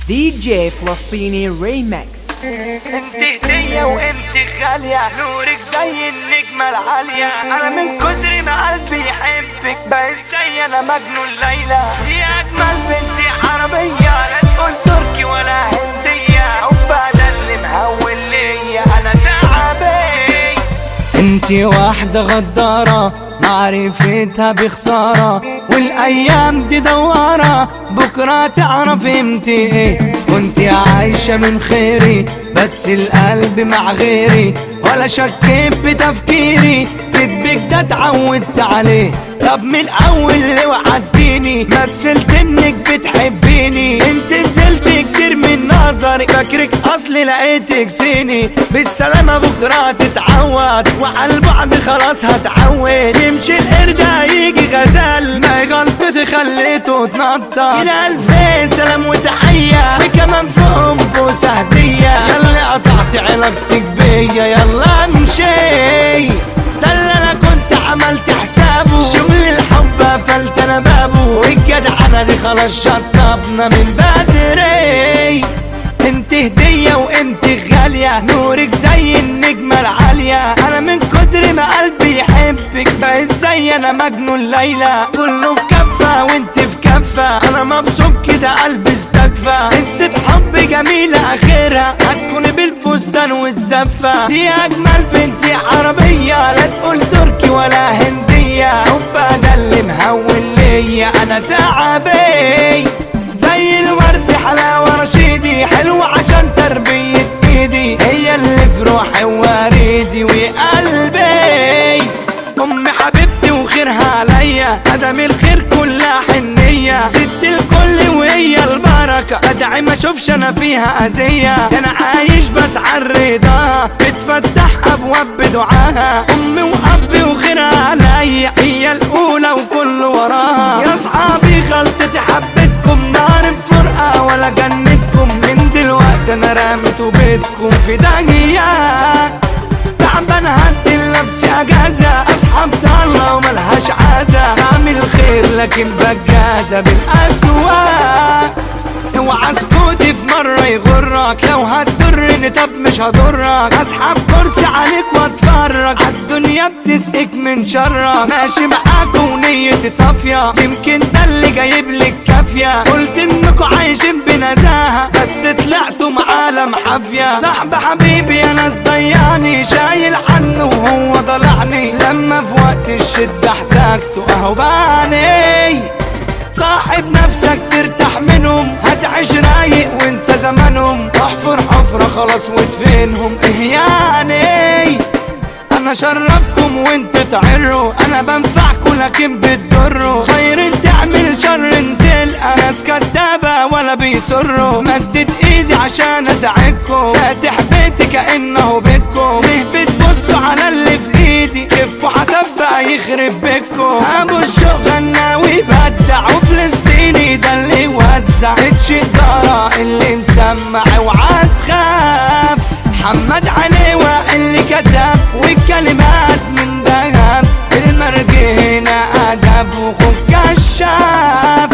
دي جي فلسطيني ريمكس. انت هدية وانت غالية، نورك زي النجمة العالية. انا من كتر ما قلبي يحبك بقيت زي انا مجنون ليلى. يا اجمل بنت عربية، لا تقول تركي ولا هندية، حبها ده اللي مهول ليا انا تعبي. انتي واحدة غدارة معرفتها بخسارة، والايام دي دوارة بكرة تعرف امتى ايه. كنتي عايشة من خيري بس القلب مع غيري، ولا شكيت بتفكيري كدبك ده اتعودت عليه. طب من الاول اللي وعدتيني مثلت انك بتحبيني، انت نزلت كتير من نظري فاكرك اصلي لقيتك زيني. بالسلامة بكرة تتعود وعلى البعد خلاص هتعود. يمشي القرد هيجي غزال، ما غلطتي خليته تنطط. الى الفين سلام وتحية وكمان فوقهم بوسة هدية. يلا قطعتي علاقتك بيا يلا امشي، ده اللي انا كنت عملت حسابه. شغل الحب قفلت انا بابه، والجدعنة دي خلاص شطبنا من بدري. انت هدية وقيمتك غالية، نورك زي النجمة العالية. انا من كتر ما قلبي يحبك بقيت زي انا مجنون ليلى. كله في كفة وانت في كفة، انا مبسوط كده قلبي استكفى. قصة حب جميلة اخرها هتكون بالفستان والزفة. دي اجمل بنت عربية، لا تقول تركي ولا هندية، حبها ده اللي مهول ليا انا تعبي. زي الورد حلاوة رشيدي، حلوة عشان تربية ايدي، هي اللي في روحي ووريدي وقلبي. امي حبيبتي وخيرها عليا، ادم الخير كلها حنية. ست الكل وهي البركة، ادعي ما اشوفش انا فيها اذية. انا عايش بس عالرضاها، بتفتح ابواب بدعاها. امي وابي وخيرها عليا، هي الاولى وكل وراها. يا اصحابي غلطتي حبيتكم، نار الفرقة ولا جنتكم. من دلوقتي انا رامت وبيتكم في داهية. تعبان هدي لنفسي اجازة، اصحاب الله وملهاش عازة. اعمل خير لكن بجازة بالاسواق. اوعى اسكتي في مرة يغرك، لو هتضرني طب مش هضرك. اسحب كرسي عليك واتفرج، عالدنيا بتسقك من شرك. ماشي معاك ونيتي صافية، يمكن ده اللي جايبلك كافية. قلت انكوا عايشين بنزاهة بس طلعتوا معالم حافية. صاحب حبيبي يا ناس ضيعني، شايل عنه وهو ضلعني. لما في وقت الشدة احتاجته اهو باني. صاحب نفسك ترتاح منهم، هتعيش رايق وانسى زمانهم. احفر حفرة خلاص وادفنهم ايه يعني. انا شرفكم وانت تعروا، انا بنفعكم لكن بتضروا. خير تعمل شر تلقى ناس كدابة ولا بيسروا. مدت ايدي عشان اساعدكم، فاتح بيتي كأنه بيتكم. ليه بتبصوا على اللي في ايدي؟ خفوا حسب بقى يخرب بيتكم. ابو الشوق غنى ويبدع، وفلسطيني ده اللي وزع. الشدارة اللي مسمع اوعى تخاف. محمد عليوة اللي كتب والكلمات من ذهب. المرج هنا ادب وخوف كشاف.